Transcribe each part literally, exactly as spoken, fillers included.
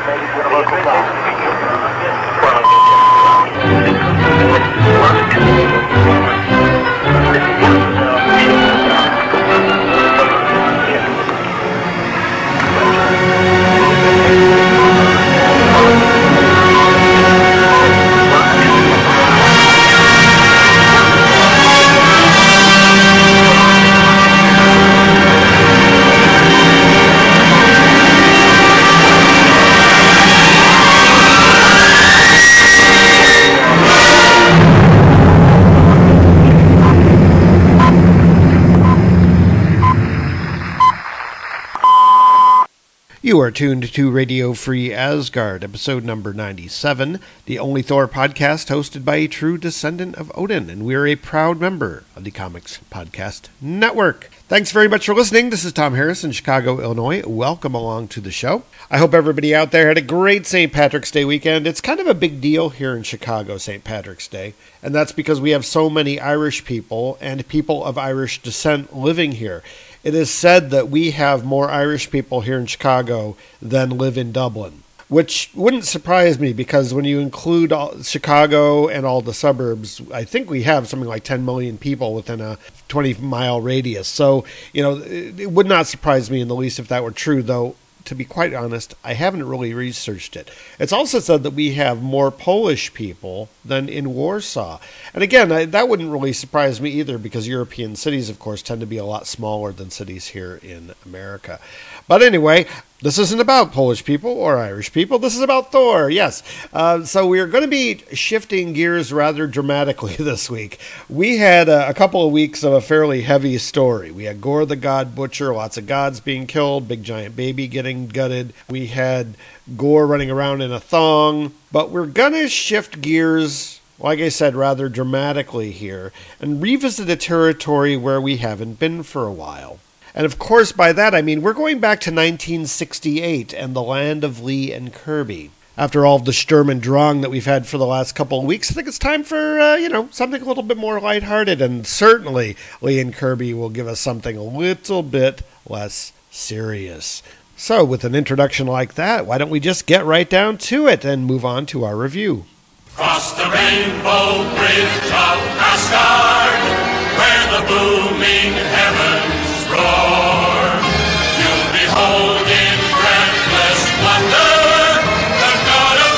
You are tuned to Radio Free Asgard, episode number ninety-seven, the only Thor podcast hosted by a true descendant of Odin, and we are a proud member of the Comics Podcast Network. Thanks very much for listening. This is Tom Harris in Chicago, Illinois. Welcome along to the show. I hope everybody out there had a great Saint Patrick's Day weekend. It's kind of a big deal here in Chicago, Saint Patrick's Day, and that's because we have so many Irish people and people of Irish descent living here. It is said that we have more Irish people here in Chicago than live in Dublin, which wouldn't surprise me because when you include all, Chicago and all the suburbs, I think we have something like ten million people within a twenty mile radius. So, you know, it, it would not surprise me in the least if that were true, though. To be quite honest, I haven't really researched it. It's also said that we have more Polish people than in Warsaw. And again, I, that wouldn't really surprise me either because European cities, of course, tend to be a lot smaller than cities here in America. But anyway, this isn't about Polish people or Irish people. This is about Thor, yes. Uh, so we're going to be shifting gears rather dramatically this week. We had a, a couple of weeks of a fairly heavy story. We had Gore the God Butcher, lots of gods being killed, big giant baby getting gutted. We had Gore running around in a thong. But we're going to shift gears, like I said, rather dramatically here, and revisit a territory where we haven't been for a while. And of course, by that I mean we're going back to nineteen sixty-eight and the land of Lee and Kirby. After all of the Sturm und Drang that we've had for the last couple of weeks, I think it's time for, uh, you know, something a little bit more lighthearted. And certainly Lee and Kirby will give us something a little bit less serious. So with an introduction like that, why don't we just get right down to it and move on to our review. Cross the rainbow bridge of Asgard, where the booming heavens roar. You'll behold in breathless wonder the God of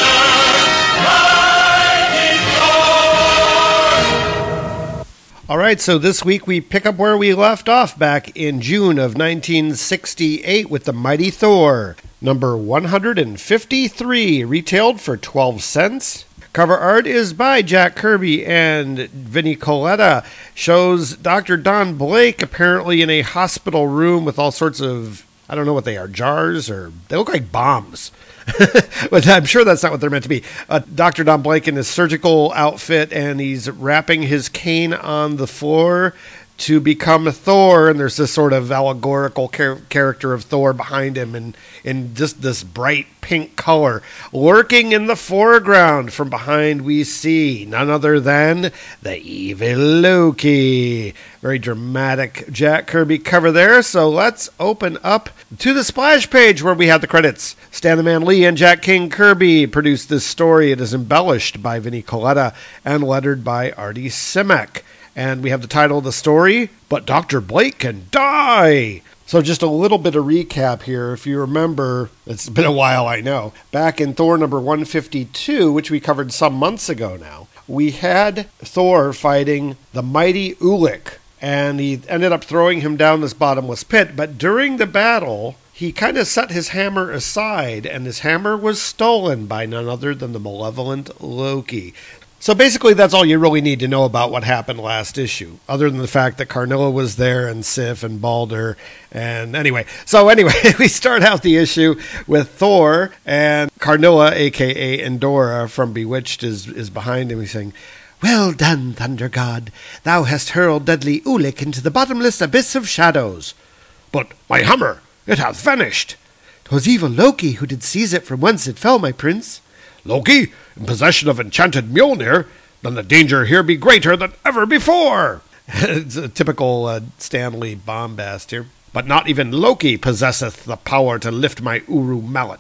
thunder, mighty Thor. All right, so this week we pick up where we left off back in June of nineteen sixty-eight with the Mighty Thor, number one hundred fifty-three, retailed for twelve cents. Cover art is by Jack Kirby and Vinnie Coletta. Shows Doctor Don Blake apparently in a hospital room with all sorts of, I don't know what they are, jars, or they look like bombs. But I'm sure that's not what they're meant to be. Uh, Doctor Don Blake in his surgical outfit, and he's wrapping his cane on the floor to become Thor, and there's this sort of allegorical char- character of Thor behind him in, in just this bright pink color. Lurking in the foreground from behind we see none other than the evil Loki. Very dramatic Jack Kirby cover there, so let's open up to the splash page where we have the credits. Stan the Man Lee and Jack King Kirby produced this story. It is embellished by Vinnie Coletta and lettered by Artie Simek. And we have the title of the story, But Doctor Blake Can Die! So just a little bit of recap here. If you remember, it's been a while, I know. Back in Thor number one fifty-two, which we covered some months ago now, we had Thor fighting the mighty Ulik. And he ended up throwing him down this bottomless pit. But during the battle, he kind of set his hammer aside, and his hammer was stolen by none other than the malevolent Loki. So basically, that's all you really need to know about what happened last issue, other than the fact that Karnilla was there and Sif and Balder. And anyway, so anyway, we start out the issue with Thor, and Karnilla, a k a. Endora from Bewitched, is, is behind him. He's saying, "Well done, Thunder God. Thou hast hurled deadly Ulik into the bottomless abyss of shadows." "But my hammer, it hath vanished." "'Twas evil Loki who did seize it from whence it fell, my prince." "Loki, in possession of enchanted Mjolnir? Then the danger here be greater than ever before." It's a typical uh, Stan Lee bombast here. "But not even Loki possesseth the power to lift my Uru mallet."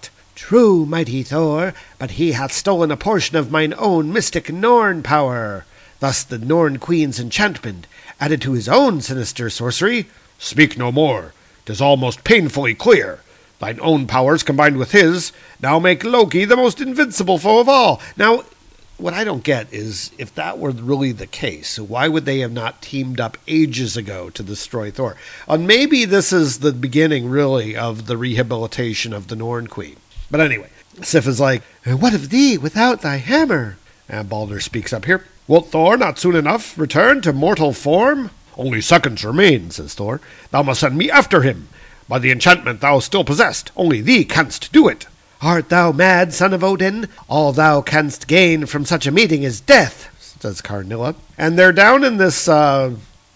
True, mighty Thor, but he hath stolen a portion of mine own mystic Norn power. Thus the Norn Queen's enchantment, added to his own sinister sorcery. Speak no more. 'Tis almost painfully clear. Thine own powers combined with his now make Loki the most invincible foe of all. Now, what I don't get is, if that were really the case, why would they have not teamed up ages ago to destroy Thor? And maybe this is the beginning, really, of the rehabilitation of the Norn Queen. But anyway, Sif is like, what of thee without thy hammer? And Balder speaks up here. Wilt Thor not soon enough return to mortal form? Only seconds remain, says Thor. Thou must send me after him. By the enchantment thou still possessed, only thee canst do it. Art thou mad, son of Odin? All thou canst gain from such a meeting is death, says Karnilla. And they're down in this uh,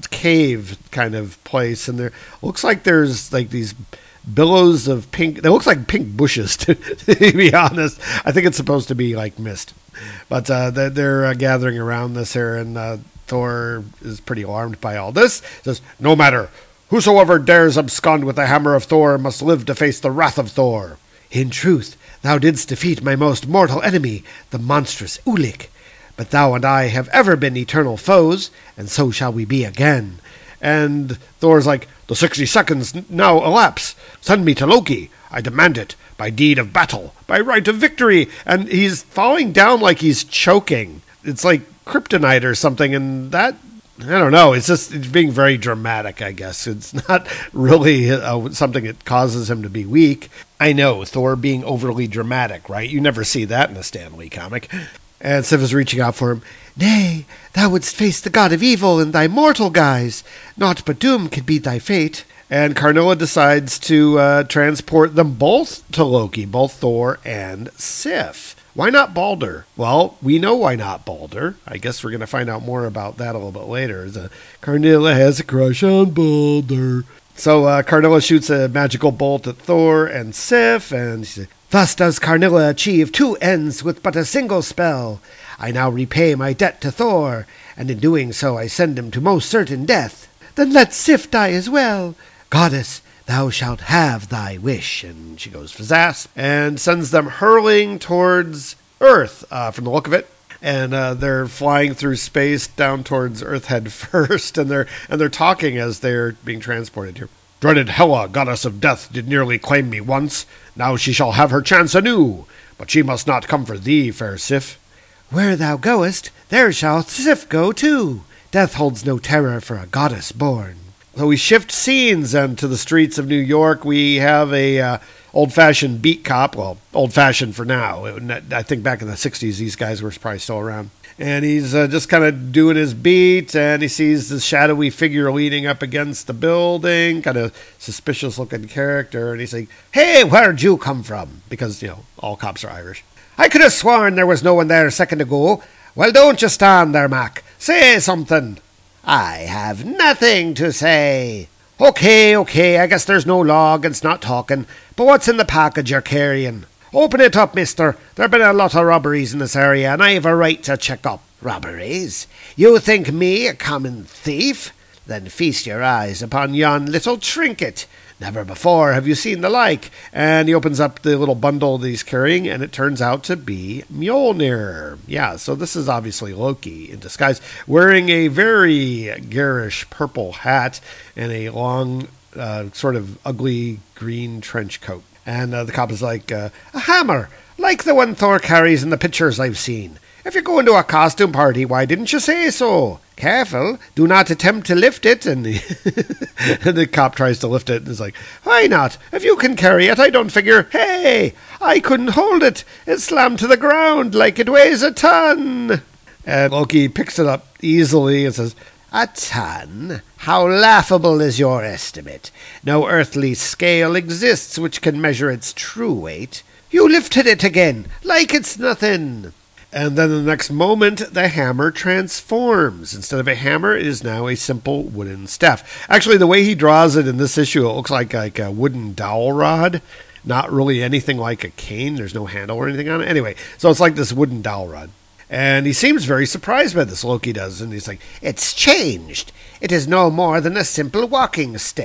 cave kind of place, and there looks like there's like these billows of pink. They look like pink bushes, to, to be honest. I think it's supposed to be like mist. But uh, they're, they're uh, gathering around this here, and uh, Thor is pretty alarmed by all this. He says, no matter. Whosoever dares abscond with the hammer of Thor must live to face the wrath of Thor. In truth, thou didst defeat my most mortal enemy, the monstrous Ulik. But thou and I have ever been eternal foes, and so shall we be again. And Thor's like, the sixty seconds now elapse. Send me to Loki. I demand it, by deed of battle, by right of victory. And he's falling down like he's choking. It's like kryptonite or something, and that, I don't know, it's just it's being very dramatic, I guess. It's not really uh, something that causes him to be weak. I know, Thor being overly dramatic, right? You never see that in a Stan Lee comic. And Sif is reaching out for him. Nay, thou wouldst face the god of evil in thy mortal guise. Naught but doom can be thy fate. And Karnilla decides to uh, transport them both to Loki, both Thor and Sif. Why not Balder? Well, we know why not Balder. I guess we're going to find out more about that a little bit later. The Karnilla has a crush on Balder. So uh, Karnilla shoots a magical bolt at Thor and Sif, and she says, thus does Karnilla achieve two ends with but a single spell. I now repay my debt to Thor, and in doing so I send him to most certain death. Then let Sif die as well. Goddess, thou shalt have thy wish. And she goes fazzass and sends them hurling towards Earth, uh, from the look of it. And uh, they're flying through space down towards Earth head first, and they're and they're talking as they're being transported here. Dreaded Hela, goddess of death, did nearly claim me once. Now she shall have her chance anew. But she must not come for thee, fair Sif. Where thou goest, there shall Sif go too. Death holds no terror for a goddess born. So we shift scenes and to the streets of New York. We have a uh, old-fashioned beat cop. Well, old-fashioned for now. It, I think back in the sixties, these guys were probably still around. And he's uh, just kind of doing his beat, and he sees this shadowy figure leaning up against the building, kind of suspicious-looking character. And he's like, hey, where'd you come from? Because, you know, all cops are Irish. I could have sworn there was no one there a second ago. Well, don't you stand there, Mac. Say something. I have nothing to say. Okay, okay, I guess there's no law against not talking, but what's in the package you're carrying? Open it up, mister. There've been a lot of robberies in this area, and I have a right to check up. Robberies? You think me a common thief? Then feast your eyes upon yon little trinket. Never before have you seen the like. And he opens up the little bundle that he's carrying, and it turns out to be Mjolnir. Yeah, so this is obviously Loki in disguise, wearing a very garish purple hat and a long, uh, sort of ugly green trench coat. And uh, the cop is like, uh, a hammer, like the one Thor carries in the pictures I've seen. If you're going to a costume party, why didn't you say so? Careful, do not attempt to lift it. And the, and the cop tries to lift it and is like, why not? If you can carry it, I don't figure. Hey, I couldn't hold it. It slammed to the ground like it weighs a ton. And Loki picks it up easily and says, a ton? How laughable is your estimate. No earthly scale exists which can measure its true weight. You lifted it again, like it's nothing. And then the next moment, the hammer transforms. Instead of a hammer, it is now a simple wooden staff. Actually, the way he draws it in this issue, it looks like, like a wooden dowel rod. Not really anything like a cane. There's no handle or anything on it. Anyway, so it's like this wooden dowel rod. And he seems very surprised by this, Loki does. And he's like, it's changed. It is no more than a simple walking stick.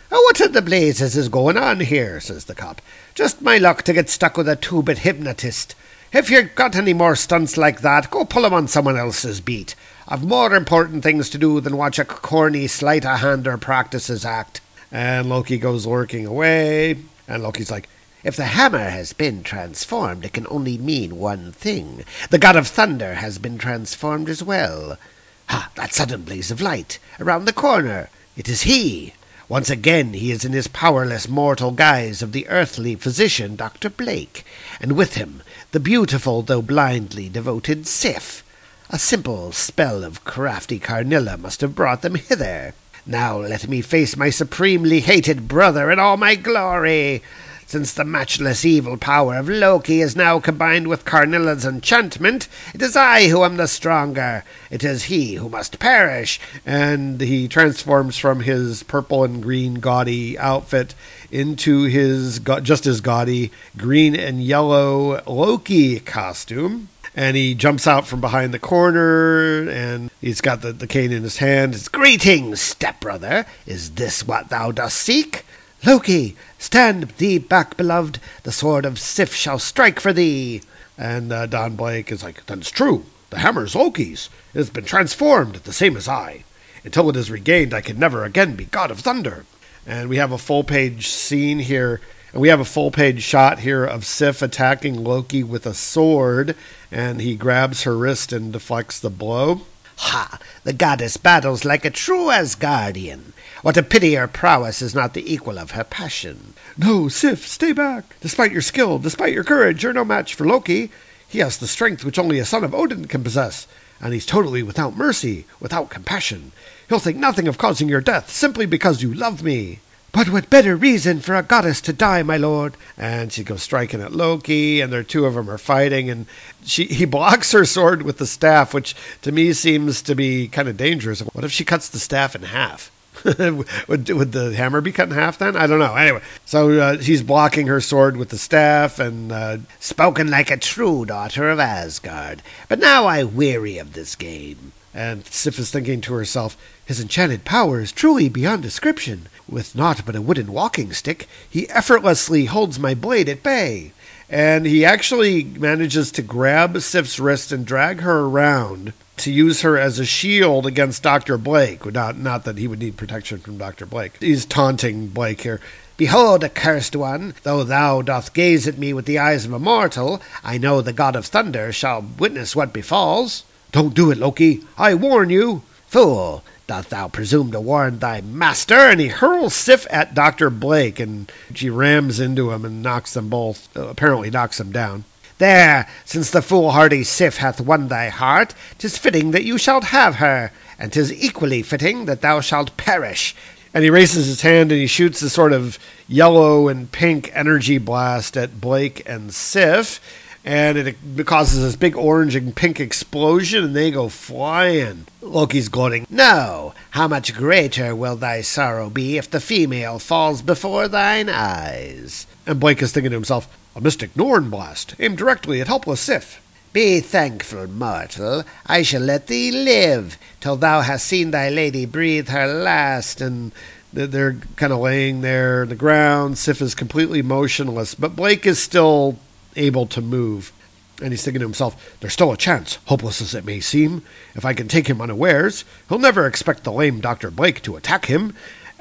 "Oh, what in the blazes is going on here?" says the cop. "Just my luck to get stuck with a two-bit hypnotist. If you've got any more stunts like that, go pull 'em on someone else's beat. I've more important things to do than watch a corny sleight-o-hander practices act." And Loki goes lurking away, and Loki's like, "If the hammer has been transformed, it can only mean one thing. The god of thunder has been transformed as well. Ha, that sudden blaze of light, around the corner. It is he. Once again he is in his powerless mortal guise of the earthly physician, Doctor Blake, and with him the beautiful though blindly devoted Sif. A simple spell of crafty Karnilla must have brought them hither. Now let me face my supremely hated brother in all my glory. Since the matchless evil power of Loki is now combined with Karnilla's enchantment, it is I who am the stronger. It is he who must perish." And he transforms from his purple and green gaudy outfit into his go- just as gaudy green and yellow Loki costume. And he jumps out from behind the corner, and he's got the, the cane in his hand. It's, "Greetings, stepbrother. Is this what thou dost seek? Loki, stand thee back, beloved. The sword of Sif shall strike for thee." And uh, Don Blake is like, "Then it's true. The hammer's Loki's. It has been transformed, the same as I. Until it is regained, I can never again be god of thunder." And we have a full-page scene here, and we have a full-page shot here of Sif attacking Loki with a sword, and he grabs her wrist and deflects the blow. "Ha! The goddess battles like a true Asgardian. What a pity her prowess is not the equal of her passion." "No, Sif, stay back. Despite your skill, despite your courage, you're no match for Loki. He has the strength which only a son of Odin can possess, and he's totally without mercy, without compassion. He'll think nothing of causing your death, simply because you love me." "But what better reason for a goddess to die, my lord?" And she goes striking at Loki, and the two of them are fighting, and she he blocks her sword with the staff, which to me seems to be kind of dangerous. What if she cuts the staff in half? would, would the hammer be cut in half then? I don't know. Anyway, so uh, she's blocking her sword with the staff, and uh, "Spoken like a true daughter of Asgard. But now I weary of this game." And Sif is thinking to herself, "His enchanted power is truly beyond description. With naught but a wooden walking stick, he effortlessly holds my blade at bay." And he actually manages to grab Sif's wrist and drag her around to use her as a shield against Doctor Blake. Not, not that he would need protection from Doctor Blake. He's taunting Blake here. "Behold, accursed one, though thou doth gaze at me with the eyes of a mortal, I know the god of thunder shall witness what befalls." "Don't do it, Loki. I warn you." "Fool, doth thou presume to warn thy master?" And he hurls Sif at Doctor Blake, and she rams into him and knocks them both, uh, apparently knocks them down. "There, since the foolhardy Sif hath won thy heart, 'tis fitting that you shalt have her, and 'tis equally fitting that thou shalt perish." And he raises his hand and he shoots a sort of yellow and pink energy blast at Blake and Sif, and it causes this big orange and pink explosion, and they go flying. Loki's gloating, "No, how much greater will thy sorrow be if the female falls before thine eyes." And Blake is thinking to himself, "A mystic Norn blast, aimed directly at helpless Sif." "Be thankful, mortal. I shall let thee live till thou hast seen thy lady breathe her last." And they're kind of laying there on the ground. Sif is completely motionless, but Blake is still able to move. And he's thinking to himself, "There's still a chance, hopeless as it may seem. If I can take him unawares, he'll never expect the lame Doctor Blake to attack him."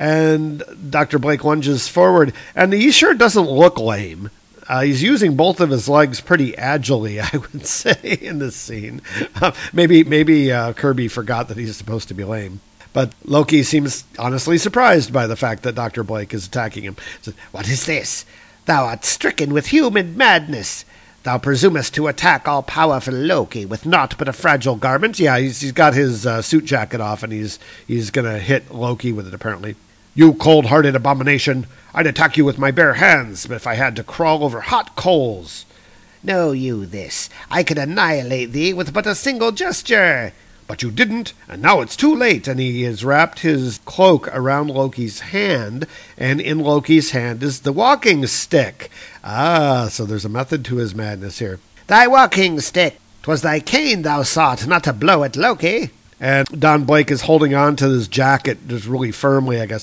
And Doctor Blake lunges forward, and he sure doesn't look lame. Uh, he's using both of his legs pretty agilely, I would say, in this scene. Uh, maybe maybe uh, Kirby forgot that he's supposed to be lame. But Loki seems honestly surprised by the fact that Doctor Blake is attacking him. He says, "What is this? Thou art stricken with human madness. Thou presumest to attack all-powerful Loki with naught but a fragile garment." Yeah, he's, he's got his uh, suit jacket off, and he's he's going to hit Loki with it, apparently. "You cold-hearted abomination! I'd attack you with my bare hands, but if I had to crawl over hot coals." "Know you this? I could annihilate thee with but a single gesture." "But you didn't, and now it's too late." And he has wrapped his cloak around Loki's hand, and in Loki's hand is the walking stick. Ah, so there's a method to his madness here. "Thy walking stick! 'Twas thy cane thou sought, not to blow at Loki." And Don Blake is holding on to his jacket just really firmly, I guess.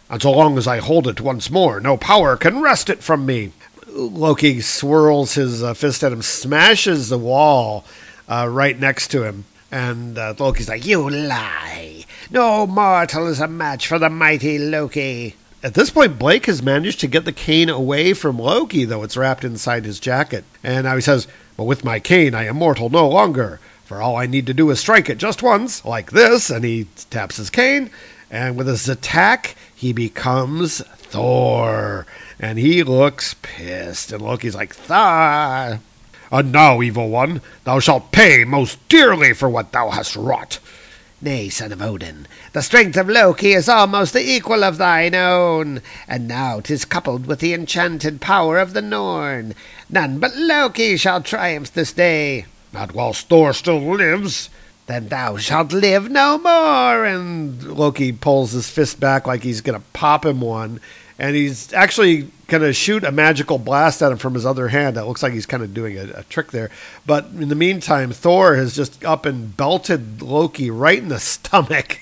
and so long as I hold it once more, no power can wrest it from me. Loki swirls his uh, fist at him, smashes the wall uh, right next to him, and uh, Loki's like, "You lie! No mortal is a match for the mighty Loki." At this point, Blake has managed to get the cane away from Loki, though it's wrapped inside his jacket. And now he says, "But with my cane, I am mortal no longer. For all I need to do is strike it just once, like this," and he taps his cane, and with his attack, he becomes Thor. And he looks pissed, and Loki's like, "Thor! And now, evil one, thou shalt pay most dearly for what thou hast wrought." "Nay, son of Odin, the strength of Loki is almost the equal of thine own, and now 'tis coupled with the enchanted power of the Norn. None but Loki shall triumph this day." "Not whilst Thor still lives." "Then thou shalt live no more." And Loki pulls his fist back like he's going to pop him one, and he's actually going to shoot a magical blast at him from his other hand. That looks like he's kind of doing a, a trick there. But in the meantime, Thor has just up and belted Loki right in the stomach.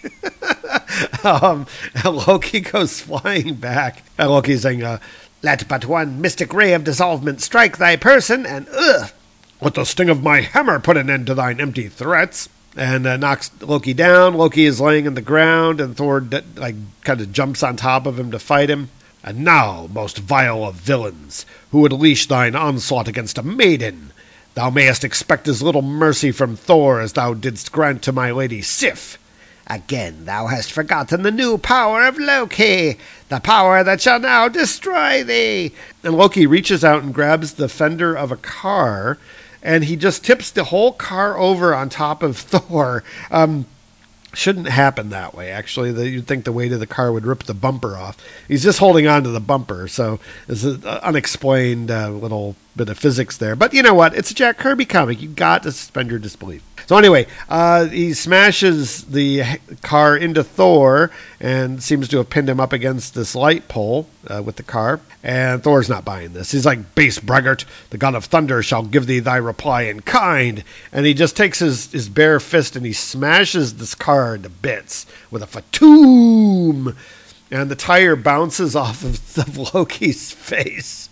um, and Loki goes flying back. And Loki's saying, uh, "Let but one mystic ray of dissolvement strike thy person, and ugh, let the sting of my hammer put an end to thine empty threats." And uh, knocks Loki down. Loki is laying on the ground, and Thor d- like kind of jumps on top of him to fight him. "And now, most vile of villains, who would leash thine onslaught against a maiden, thou mayest expect as little mercy from Thor as thou didst grant to my lady Sif. Again thou hast forgotten the new power of Loki, the power that shall now destroy thee." And Loki reaches out and grabs the fender of a car, and he just tips the whole car over on top of Thor. Um, shouldn't happen that way, actually. The, you'd think the weight of the car would rip the bumper off. He's just holding on to the bumper, so it's an unexplained uh, little bit of physics there. But you know what? It's a Jack Kirby comic. You've got to suspend your disbelief. So anyway, uh, he smashes the car into Thor and seems to have pinned him up against this light pole uh, with the car. And Thor's not buying this. He's like, "Base braggart, the god of thunder shall give thee thy reply in kind." And he just takes his, his bare fist and he smashes this car into bits with a fatoom. And the tire bounces off of, of Loki's face.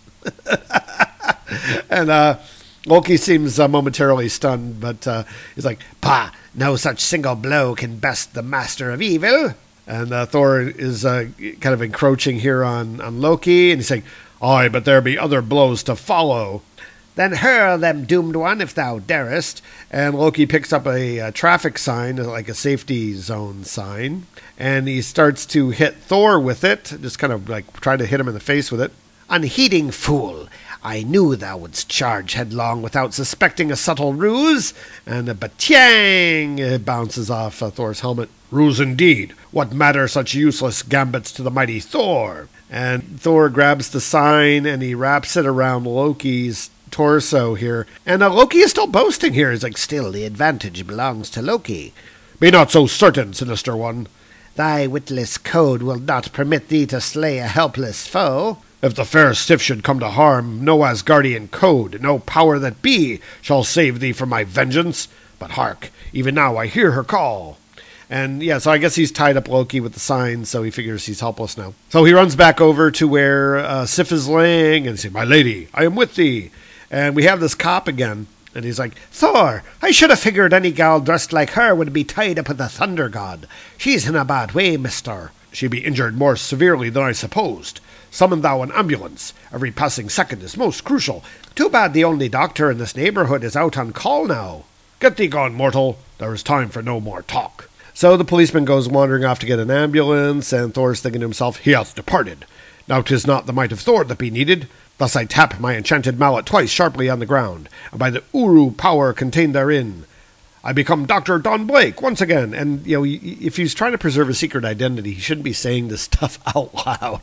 and uh, Loki seems uh, momentarily stunned, but uh, he's like, "Pah, no such single blow can best the master of evil." And uh, Thor is uh, kind of encroaching here on, on Loki, and he's saying, "Aye, but there be other blows to follow." "Then hurl them, doomed one, if thou darest." And Loki picks up a, a traffic sign, like a safety zone sign, and he starts to hit Thor with it, just kind of like try to hit him in the face with it. "Unheeding fool, I knew thou wouldst charge headlong without suspecting a subtle ruse." And a batang, it bounces off uh, Thor's helmet. "Ruse indeed. What matter such useless gambits to the mighty Thor?" And Thor grabs the sign and he wraps it around Loki's torso here. And uh, Loki is still boasting here. He's like, "Still the advantage belongs to Loki." "Be not so certain, sinister one." "Thy witless code will not permit thee to slay a helpless foe." "If the fair Sif should come to harm, no Asgardian code, no power that be, shall save thee from my vengeance. But hark, even now I hear her call." And yeah, so I guess he's tied up Loki with the sign, so he figures he's helpless now. So he runs back over to where uh, Sif is laying and says, "My lady, I am with thee." And we have this cop again, and he's like, "Thor, I should have figured any gal dressed like her would be tied up with the thunder god. She's in a bad way, mister." "She be injured more severely than I supposed. Summon thou an ambulance. Every passing second is most crucial. Too bad the only doctor in this neighborhood is out on call now." "Get thee gone, mortal. There is time for no more talk." So the policeman goes wandering off to get an ambulance, and Thor's thinking to himself, "He hath departed. Now 'tis not the might of Thor that be needed." Thus I tap my enchanted mallet twice sharply on the ground, and by the Uru power contained therein, I become Doctor Don Blake once again. And, you know, if he's trying to preserve a secret identity, he shouldn't be saying this stuff out loud.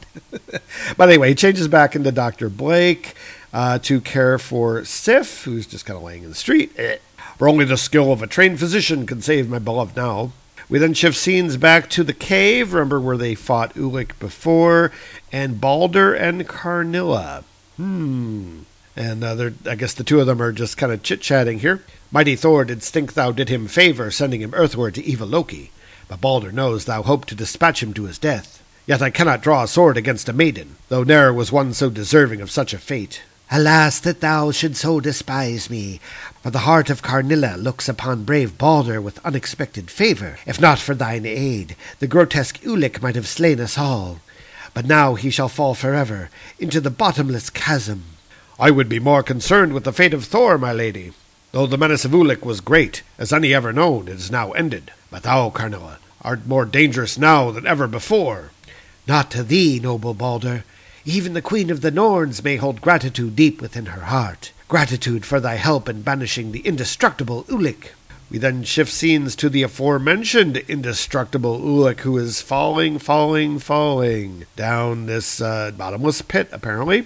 But anyway, he changes back into Doctor Blake uh, to care for Sif, who's just kind of laying in the street. Eh. "For only the skill of a trained physician can save my beloved now." We then shift scenes back to the cave, remember where they fought Ulik before, and Balder and Karnilla. Hmm. And uh, I guess the two of them are just kind of chit-chatting here. "Mighty Thor did think thou did him favour, sending him earthward to evil Loki. But Balder knows thou hoped to dispatch him to his death. Yet I cannot draw a sword against a maiden, though ne'er was one so deserving of such a fate. Alas, that thou should so despise me, for the heart of Carnilla looks upon brave Balder with unexpected favour. If not for thine aid, the grotesque Ulick might have slain us all. But now he shall fall forever into the bottomless chasm. I would be more concerned with the fate of Thor, my lady. Though the menace of Ulick was great, as any ever known, it is now ended. But thou, Carnilla, art more dangerous now than ever before. Not to thee, noble Balder. Even the Queen of the Norns may hold gratitude deep within her heart. Gratitude for thy help in banishing the indestructible Ulick. We then shift scenes to the aforementioned indestructible Ulick, who is falling, falling, falling down this uh, bottomless pit, apparently.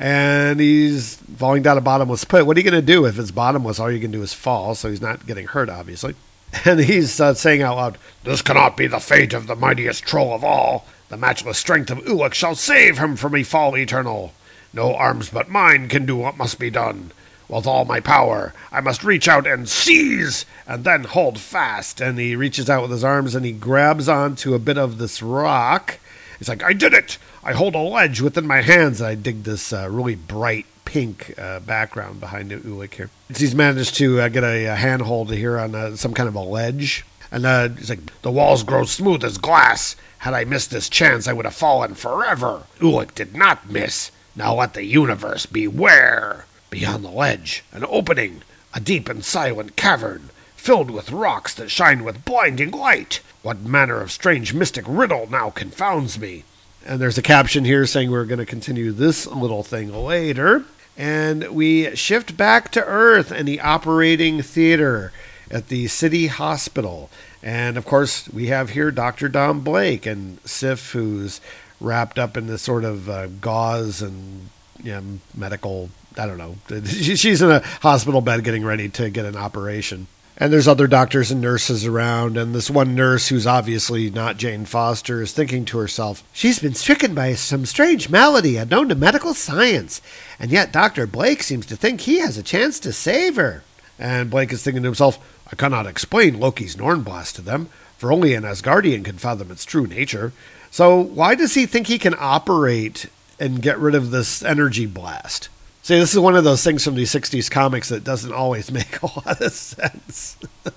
And he's falling down a bottomless pit. What are you going to do if it's bottomless? All you can do is fall, so he's not getting hurt, obviously. And he's uh, saying out loud, "This cannot be the fate of the mightiest troll of all. The matchless strength of Ulick shall save him from a fall eternal. No arms but mine can do what must be done. With all my power, I must reach out and seize, and then hold fast." And he reaches out with his arms, and he grabs onto a bit of this rock. He's like, "I did it! I hold a ledge within my hands." I dig this uh, really bright pink uh, background behind the Ulick here. He's managed to uh, get a, a handhold here on uh, some kind of a ledge. And uh, he's like, "The walls grow smooth as glass. Had I missed this chance, I would have fallen forever." Ulick did not miss. Now let the universe beware. Beyond the ledge, an opening, a deep and silent cavern, filled with rocks that shine with blinding light. What manner of strange mystic riddle now confounds me? And there's a caption here saying we're going to continue this little thing later. And we shift back to Earth and the operating theater at the city hospital. And, of course, we have here Doctor Don Blake and Sif, who's wrapped up in this sort of uh, gauze and you know, medical, I don't know. She's in a hospital bed getting ready to get an operation. And there's other doctors and nurses around, and this one nurse, who's obviously not Jane Foster, is thinking to herself, "She's been stricken by some strange malady unknown to medical science, and yet Doctor Blake seems to think he has a chance to save her." And Blake is thinking to himself, "I cannot explain Loki's Nornblast to them, for only an Asgardian can fathom its true nature. So why does he think he can operate and get rid of this energy blast?" See, this is one of those things from the sixties comics that doesn't always make a lot of sense.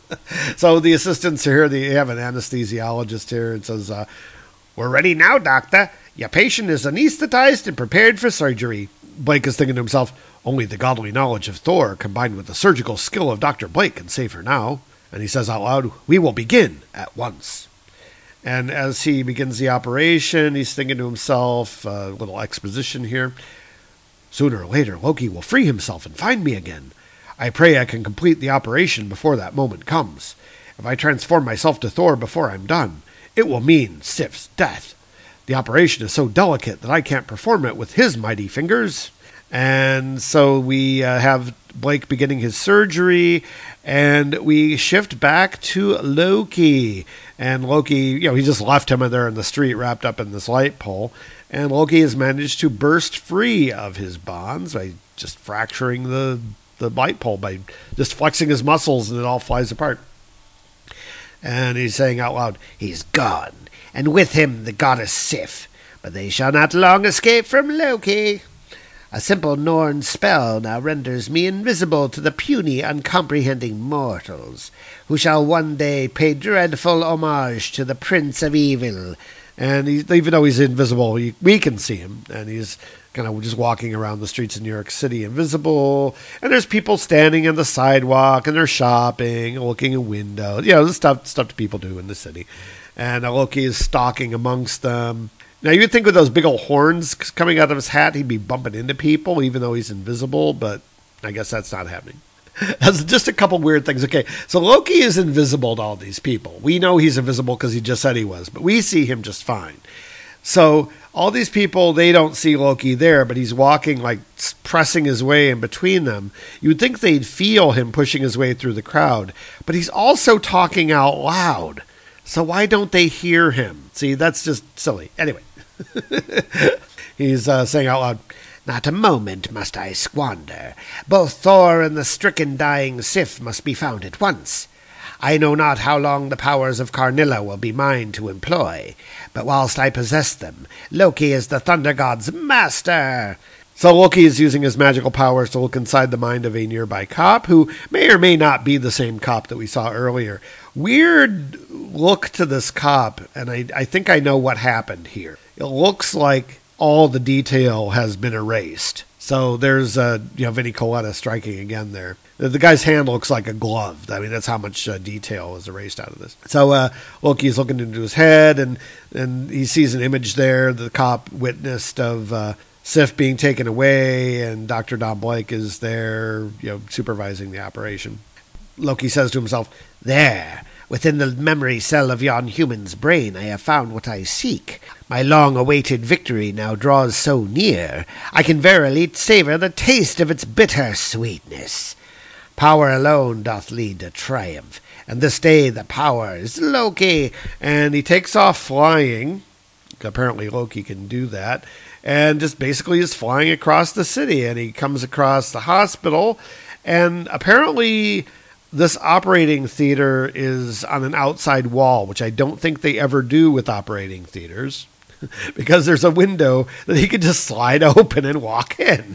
So the assistants are here. They have an anesthesiologist here. It says, uh, "We're ready now, doctor. Your patient is anesthetized and prepared for surgery." Blake is thinking to himself, only the godly knowledge of Thor combined with the surgical skill of Doctor Blake can save her now. And he says out loud, "We will begin at once." And as he begins the operation, he's thinking to himself, a uh, little exposition here, "Sooner or later, Loki will free himself and find me again. I pray I can complete the operation before that moment comes. If I transform myself to Thor before I'm done, it will mean Sif's death. The operation is so delicate that I can't perform it with his mighty fingers." And so we uh, have Blake beginning his surgery, and we shift back to Loki. And Loki, you know, he just left him there in the street wrapped up in this light pole. And Loki has managed to burst free of his bonds by just fracturing the, the light pole, by just flexing his muscles, and it all flies apart. And he's saying out loud, "He's gone, and with him the goddess Sif, but they shall not long escape from Loki. A simple Norn spell now renders me invisible to the puny, uncomprehending mortals, who shall one day pay dreadful homage to the Prince of Evil." And he, even though he's invisible, he, we can see him, and he's kind of just walking around the streets of New York City invisible. And there's people standing on the sidewalk, and they're shopping, looking in windows. You know, the stuff stuff people do in the city. And Loki is stalking amongst them. Now, you'd think with those big old horns coming out of his hat, he'd be bumping into people, even though he's invisible, but I guess that's not happening. That's just a couple weird things. Okay, so Loki is invisible to all these people. We know he's invisible because he just said he was, but we see him just fine. So all these people, they don't see Loki there, but he's walking, like, pressing his way in between them. You'd think they'd feel him pushing his way through the crowd, but he's also talking out loud. So why don't they hear him? See, that's just silly. Anyway, he's uh, saying out loud, "Not a moment must I squander. Both Thor and the stricken dying Sif must be found at once. I know not how long the powers of Karnilla will be mine to employ, but whilst I possess them, Loki is the Thunder God's master. So Loki is using his magical powers to look inside the mind of a nearby cop, who may or may not be the same cop that we saw earlier. Weird look to this cop, and I, I think I know what happened here. It looks like all the detail has been erased. So there's, uh, you know, Vinnie Coletta striking again there. The guy's hand looks like a glove. I mean, that's how much uh, detail is erased out of this. So uh, Loki's looking into his head, and, and he sees an image there the cop witnessed of uh, Sif being taken away, and Doctor Don Blake is there, you know, supervising the operation. Loki says to himself, "There, within the memory cell of yon human's brain, I have found what I seek. My long-awaited victory now draws so near, I can verily savour the taste of its bitter sweetness. Power alone doth lead to triumph, and this day the power is Loki." And he takes off flying. Apparently Loki can do that. And just basically is flying across the city. And he comes across the hospital. And apparently this operating theater is on an outside wall, which I don't think they ever do with operating theaters. Because there's a window that he could just slide open and walk in.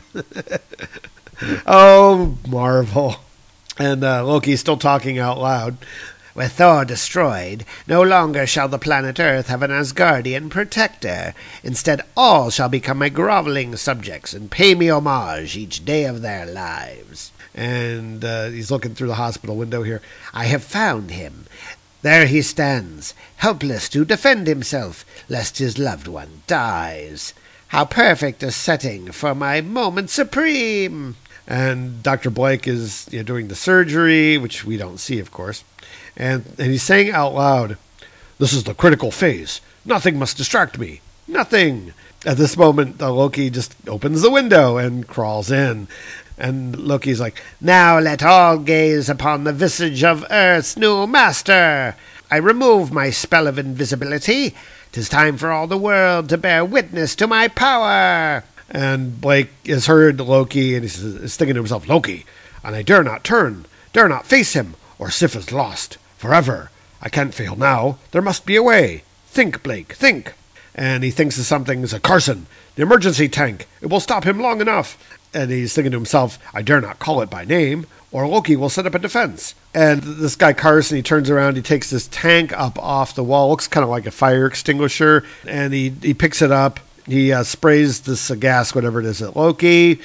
Oh, Marvel. And uh, Loki's still talking out loud. "With Thor destroyed, no longer shall the planet Earth have an Asgardian protector. Instead, all shall become my groveling subjects and pay me homage each day of their lives." And uh, he's looking through the hospital window here. "I have found him. There he stands, helpless to defend himself, lest his loved one dies. How perfect a setting for my moment supreme." And Doctor Blake is, you know, doing the surgery, which we don't see, of course. And, and he's saying out loud, "This is the critical phase. Nothing must distract me. Nothing." At this moment, uh, Loki just opens the window and crawls in. And Loki's like, "Now let all gaze upon the visage of Earth's new master. I remove my spell of invisibility. 'Tis time for all the world to bear witness to my power." And Blake has heard Loki, and he's, he's thinking to himself, "Loki, and I dare not turn, dare not face him, or Sif is lost. Forever. I can't fail now. There must be a way. Think, Blake, think." And he thinks of something. He's like, "Carson, the emergency tank. It will stop him long enough." And he's thinking to himself, "I dare not call it by name, or Loki will set up a defense." And this guy Carson, he turns around, he takes this tank up off the wall. It looks kind of like a fire extinguisher. And he, he picks it up. He uh, sprays this uh, gas, whatever it is, at Loki.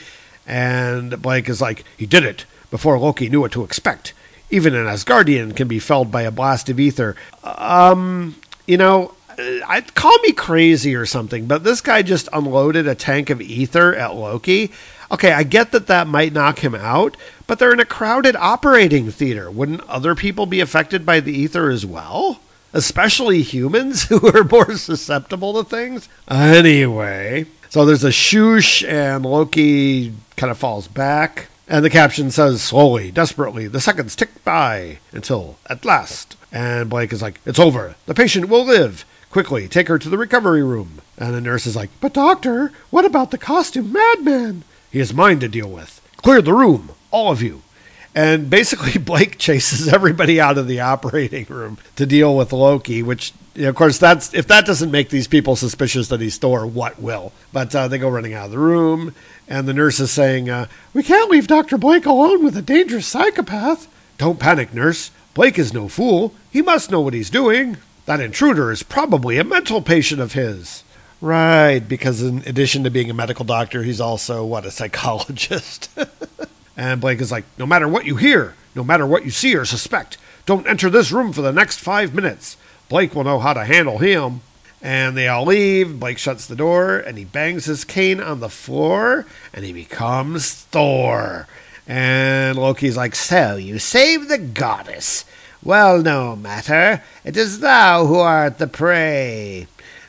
And Blake is like, "He did it before Loki knew what to expect. Even an Asgardian can be felled by a blast of ether." Um, you know, I'd call me crazy or something, but this guy just unloaded a tank of ether at Loki. Okay, I get that that might knock him out, but they're in a crowded operating theater. Wouldn't other people be affected by the ether as well? Especially humans who are more susceptible to things? Anyway, so there's a shoosh, and Loki kind of falls back. And the caption says, "Slowly, desperately, the seconds tick by until, at last." And Blake is like, "It's over. The patient will live. Quickly, take her to the recovery room." And the nurse is like, "But doctor, what about the costume madman? He is mine to deal with. Clear the room, all of you." And basically, Blake chases everybody out of the operating room to deal with Loki, which, you know, of course, that's if that doesn't make these people suspicious that he's Thor, what will? But uh, they go running out of the room, and the nurse is saying, uh, "We can't leave Doctor Blake alone with a dangerous psychopath." "Don't panic, nurse. Blake is no fool. He must know what he's doing. That intruder is probably a mental patient of his." Right, because in addition to being a medical doctor, he's also, what, a psychologist. And Blake is like, "No matter what you hear, no matter what you see or suspect, don't enter this room for the next five minutes. Blake will know how to handle him." And they all leave. Blake shuts the door, and he bangs his cane on the floor, and he becomes Thor. And Loki's like, "So you saved the goddess. Well, no matter. It is thou who art the prey."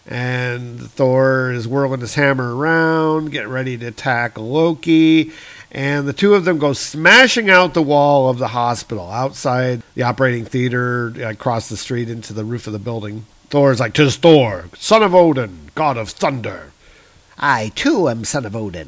And Thor is whirling his hammer around, getting ready to attack Loki. And the two of them go smashing out the wall of the hospital, outside the operating theater, across the street into the roof of the building. Thor's like, "'Tis Thor, son of Odin, god of thunder." "I, too, am son of Odin,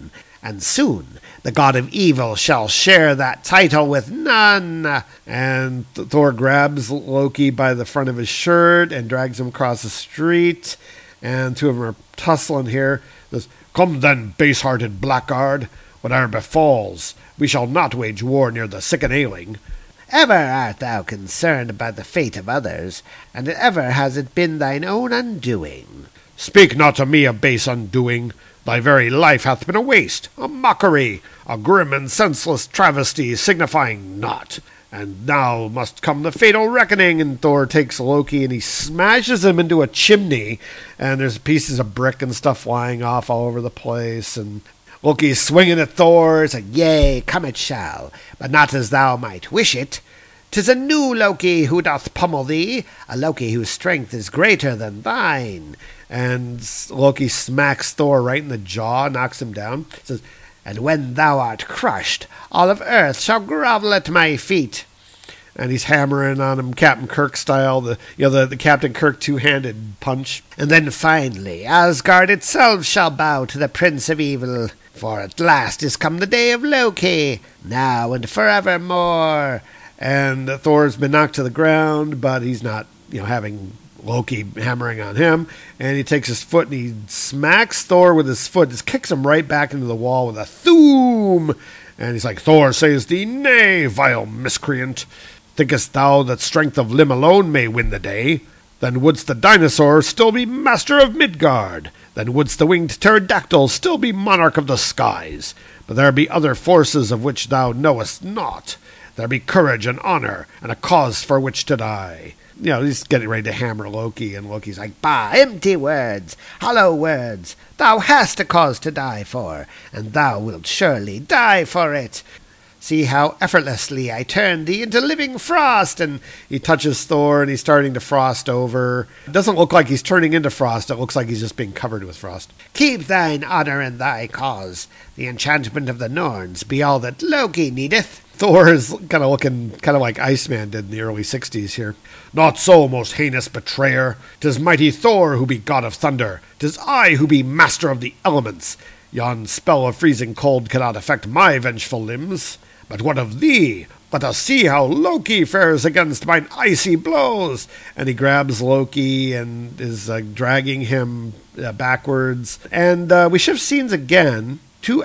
and soon the god of evil shall share that title with none. And Thor grabs Loki by the front of his shirt and drags him across the street, and two of them are tussling here. Says, "Come then, base-hearted blackguard, whate'er befalls, we shall not wage war near the sick and ailing. Ever art thou concerned about the fate of others, and ever has it been thine own undoing. Speak not to me of base undoing. Thy very life hath been a waste, a mockery, a grim and senseless travesty, signifying naught. And now must come the fatal reckoning." And Thor takes Loki and he smashes him into a chimney, and there's pieces of brick and stuff flying off all over the place, and Loki's swinging at Thor. It's like, "Yea, come it shall, but not as thou might wish it. 'Tis a new Loki who doth pummel thee, a Loki whose strength is greater than thine." And Loki smacks Thor right in the jaw, knocks him down. Says, "And when thou art crushed, all of earth shall grovel at my feet." And he's hammering on him, Captain Kirk style, the you know the, the Captain Kirk two-handed punch. "And then finally Asgard itself shall bow to the Prince of Evil. For at last is come the day of Loki, now and forevermore." And Thor's been knocked to the ground, but he's not, you know, having Loki hammering on him. And he takes his foot and he smacks Thor with his foot, just kicks him right back into the wall with a thoom. And he's like, "Thor, says thee nay, vile miscreant. Thinkest thou that strength of limb alone may win the day? Then wouldst the dinosaur still be master of Midgard. Then wouldst the winged pterodactyl still be monarch of the skies. But there be other forces of which thou knowest not. There be courage and honor, and a cause for which to die." You know, he's getting ready to hammer Loki, and Loki's like, "Bah, empty words, hollow words. Thou hast a cause to die for, and thou wilt surely die for it. See how effortlessly I turn thee into living frost." And he touches Thor, and he's starting to frost over. It doesn't look like he's turning into frost. It looks like he's just being covered with frost. "Keep thine honor and thy cause. The enchantment of the Norns be all that Loki needeth." Thor is kind of looking kind of like Iceman did in the early sixties here. "Not so, most heinous betrayer. 'Tis mighty Thor who be god of thunder. 'Tis I who be master of the elements. Yon spell of freezing cold cannot affect my vengeful limbs. But what of thee? Let us see how Loki fares against mine icy blows." And he grabs Loki and is uh, dragging him uh, backwards. And uh, we shift scenes again to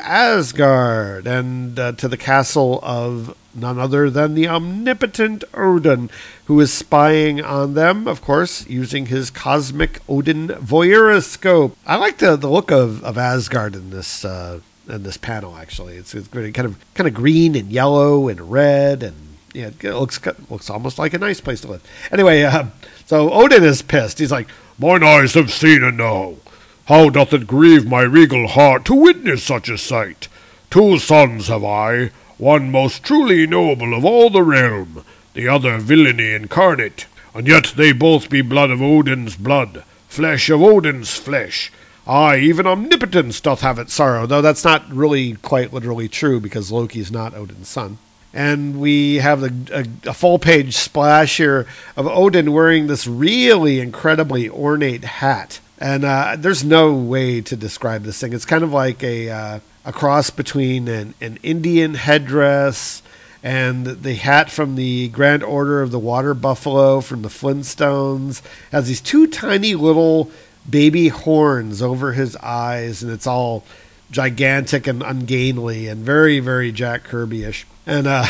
Asgard and uh, to the castle of none other than the omnipotent Odin, who is spying on them, of course, using his cosmic Odin voyeuroscope. I like the, the look of, of Asgard in this uh, in this panel. Actually, it's, it's kind of kind of green and yellow and red, and yeah, it looks looks almost like a nice place to live. Anyway, uh, so Odin is pissed. He's like, "Mine eyes have seen and know. How doth it grieve my regal heart to witness such a sight? Two sons have I, one most truly noble of all the realm, the other villainy incarnate, and yet they both be blood of Odin's blood, flesh of Odin's flesh. Aye, even omnipotence doth have its sorrow," though that's not really quite literally true, because Loki's not Odin's son. And we have a, a, a full-page splash here of Odin wearing this really incredibly ornate hat. And uh, there's no way to describe this thing. It's kind of like a uh, a cross between an, an Indian headdress and the hat from the Grand Order of the Water Buffalo from the Flintstones. It has these two tiny little baby horns over his eyes, and it's all gigantic and ungainly and very, very Jack Kirby-ish. And uh,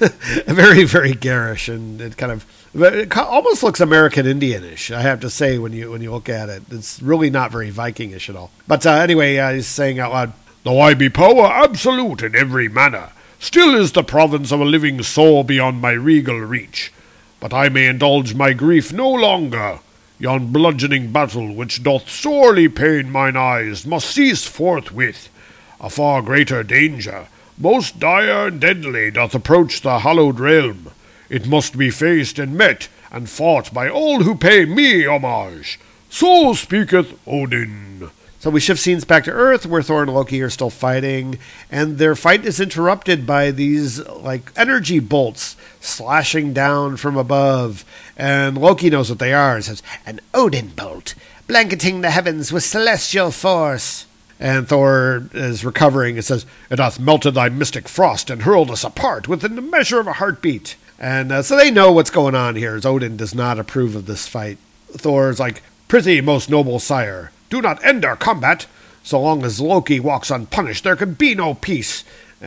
very, very garish, and it kind of it almost looks American Indian-ish, I have to say, when you when you look at it. It's really not very Viking-ish at all. But uh, anyway, uh, he's saying out loud, "Though I be power absolute in every manner, still is the province of a living soul beyond my regal reach. But I may indulge my grief no longer. Yon bludgeoning battle, which doth sorely pain mine eyes, must cease forthwith. A far greater danger, most dire and deadly, doth approach the hallowed realm. It must be faced and met and fought by all who pay me homage. So speaketh Odin." So we shift scenes back to Earth, where Thor and Loki are still fighting, and their fight is interrupted by these like energy bolts slashing down from above. And Loki knows what they are and says, "An Odin bolt, blanketing the heavens with celestial force." And Thor is recovering. It says, "It hath melted thy mystic frost and hurled us apart within the measure of a heartbeat." And uh, so they know what's going on here, as Odin does not approve of this fight. Thor's like, "Prithee, most noble sire, do not end our combat. So long as Loki walks unpunished, there can be no peace."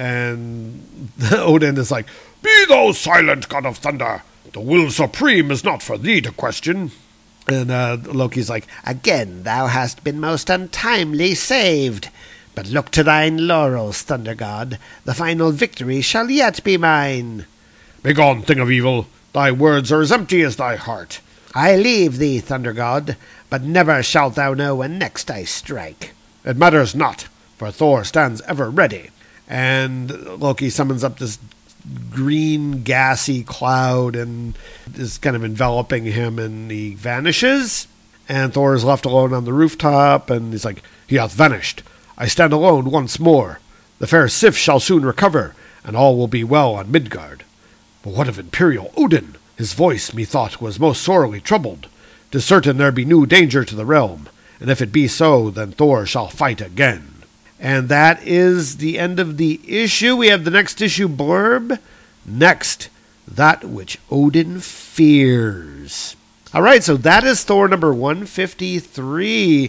And Odin is like, "Be thou silent, god of thunder. The will supreme is not for thee to question." And uh, Loki's like, "Again thou hast been most untimely saved. But look to thine laurels, Thunder God. The final victory shall yet be mine." "Begone, thing of evil. Thy words are as empty as thy heart." "I leave thee, Thunder God, but never shalt thou know when next I strike." "It matters not, for Thor stands ever ready." And Loki summons up this green, gassy cloud and is kind of enveloping him, and he vanishes. And Thor is left alone on the rooftop, and he's like, "He hath vanished. I stand alone once more. The fair Sif shall soon recover, and all will be well on Midgard. But what of Imperial Odin? His voice, methought, was most sorely troubled. 'Tis certain there be new danger to the realm, and if it be so, then Thor shall fight again." And that is the end of the issue. We have the next issue blurb. Next, That Which Odin Fears. All right, so that is Thor number one fifty-three.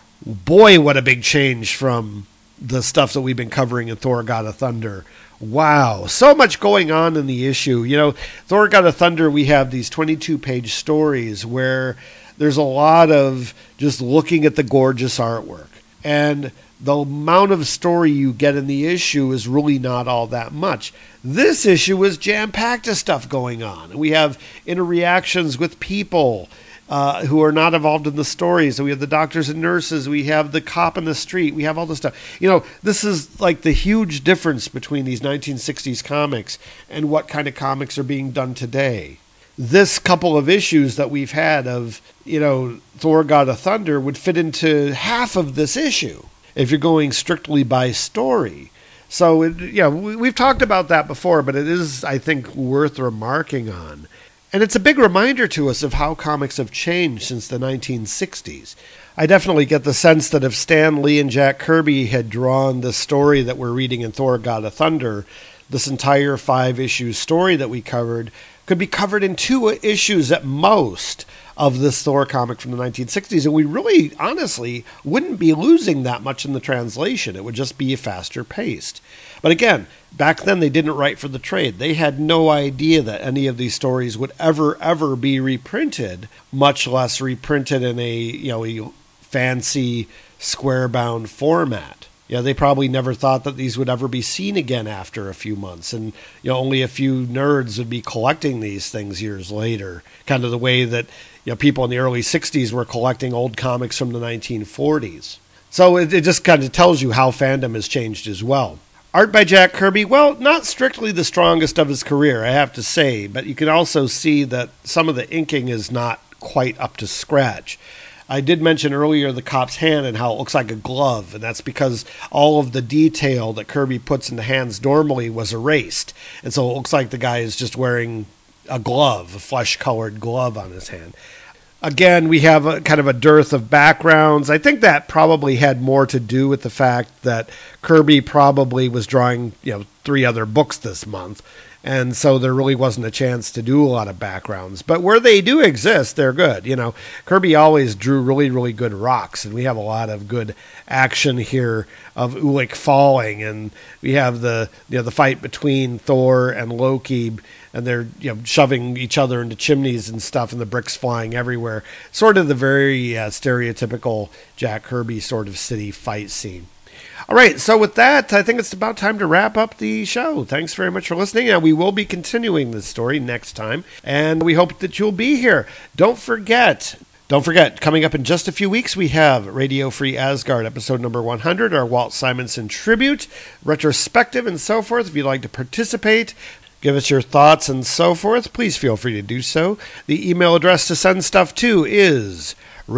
Boy, what a big change from the stuff that we've been covering in Thor God of Thunder. Wow, so much going on in the issue. You know, Thor God of Thunder, we have these twenty-two page stories where there's a lot of just looking at the gorgeous artwork. And the amount of story you get in the issue is really not all that much. This issue is jam-packed of stuff going on. We have interreactions with people uh, who are not involved in the stories. So we have the doctors and nurses. We have the cop in the street. We have all this stuff. You know, this is like the huge difference between these nineteen sixties comics and what kind of comics are being done today. This couple of issues that we've had of, you know, Thor God of Thunder would fit into half of this issue if you're going strictly by story. So, it, yeah, we, we've talked about that before, but it is, I think, worth remarking on. And it's a big reminder to us of how comics have changed since the nineteen sixties. I definitely get the sense that if Stan Lee and Jack Kirby had drawn the story that we're reading in Thor God of Thunder, this entire five-issue story that we covered could be covered in two issues at most of this Thor comic from the nineteen sixties, and we really, honestly, wouldn't be losing that much in the translation. It would just be faster paced. But again, back then they didn't write for the trade. They had no idea that any of these stories would ever, ever be reprinted, much less reprinted in a, you know, a fancy square-bound format. Yeah, they probably never thought that these would ever be seen again after a few months. And, you know, only a few nerds would be collecting these things years later. Kind of the way that, you know, people in the early sixties were collecting old comics from the nineteen forties. So it, it just kind of tells you how fandom has changed as well. Art by Jack Kirby, well, not strictly the strongest of his career, I have to say. But you can also see that some of the inking is not quite up to scratch. I did mention earlier the cop's hand and how it looks like a glove, and that's because all of the detail that Kirby puts in the hands normally was erased. And so it looks like the guy is just wearing a glove, a flesh-colored glove on his hand. Again, we have a kind of a dearth of backgrounds. I think that probably had more to do with the fact that Kirby probably was drawing, you know, three other books this month. And so there really wasn't a chance to do a lot of backgrounds. But where they do exist, they're good. You know, Kirby always drew really, really good rocks. And we have a lot of good action here of Ulik falling. And we have the, you know, the fight between Thor and Loki. And they're, you know, shoving each other into chimneys and stuff. And the bricks flying everywhere. Sort of the very uh, stereotypical Jack Kirby sort of city fight scene. All right, so with that, I think it's about time to wrap up the show. Thanks very much for listening, and we will be continuing this story next time, and we hope that you'll be here. Don't forget, don't forget, coming up in just a few weeks, we have Radio Free Asgard, episode number one hundred, our Walt Simonson tribute, retrospective, and so forth. If you'd like to participate, give us your thoughts and so forth, please feel free to do so. The email address to send stuff to is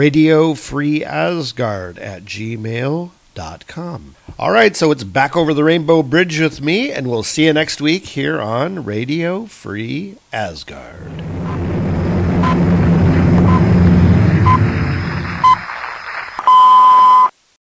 radiofreeasgard at gmail dot com. All right, so it's back over the Rainbow Bridge with me, and we'll see you next week here on Radio Free Asgard.